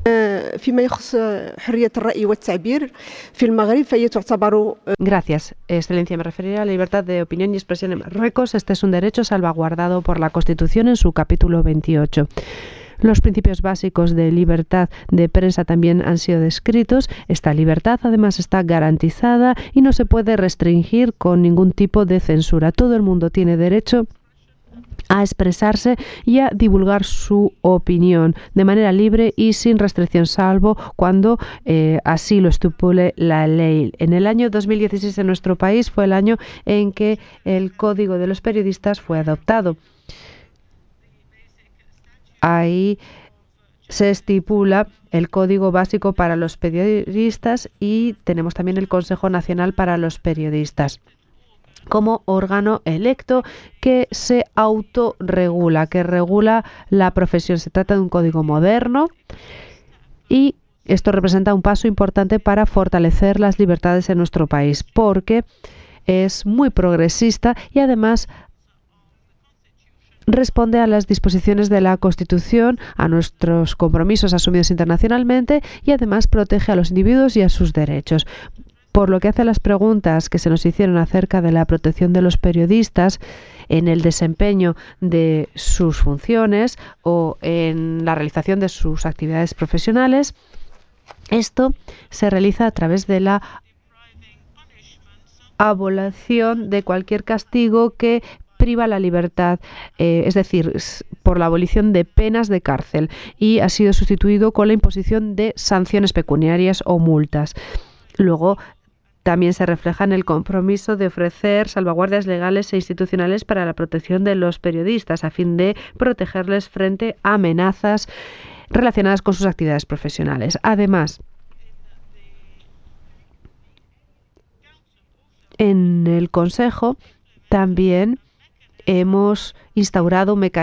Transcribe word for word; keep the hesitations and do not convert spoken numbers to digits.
فيما يخص حرية الرأي والتعبير في المغرب فهي تعتبر. Gracias, Excelencia. Me referiré a la libertad de opinión y expresión en Marruecos. Este es un derecho salvaguardado por la Constitución en su capítulo veintiocho. Los principios básicos de libertad de prensa también han sido descritos. Esta libertad además está garantizada y no se puede restringir con ningún tipo de censura. Todo el mundo tiene derecho a expresarse y a divulgar su opinión de manera libre y sin restricción, salvo cuando eh, así lo estipule la ley. En el año dos mil dieciséis en nuestro país fue el año en que el Código de los Periodistas fue adoptado. Ahí se estipula el Código Básico para los Periodistas y tenemos también el Consejo Nacional para los Periodistas como órgano electo que se autorregula, que regula la profesión. Se trata de un código moderno y esto representa un paso importante para fortalecer las libertades en nuestro país, porque es muy progresista y además responde a las disposiciones de la Constitución, a nuestros compromisos asumidos internacionalmente y además protege a los individuos y a sus derechos. Por lo que hace a las preguntas que se nos hicieron acerca de la protección de los periodistas en el desempeño de sus funciones o en la realización de sus actividades profesionales, esto se realiza a través de la abolición de cualquier castigo que priva la libertad, eh, es decir, por la abolición de penas de cárcel, y ha sido sustituido con la imposición de sanciones pecuniarias o multas. Luego, también se refleja en el compromiso de ofrecer salvaguardias legales e institucionales para la protección de los periodistas, a fin de protegerles frente a amenazas relacionadas con sus actividades profesionales. Además, en el Consejo también hemos instaurado mecanismos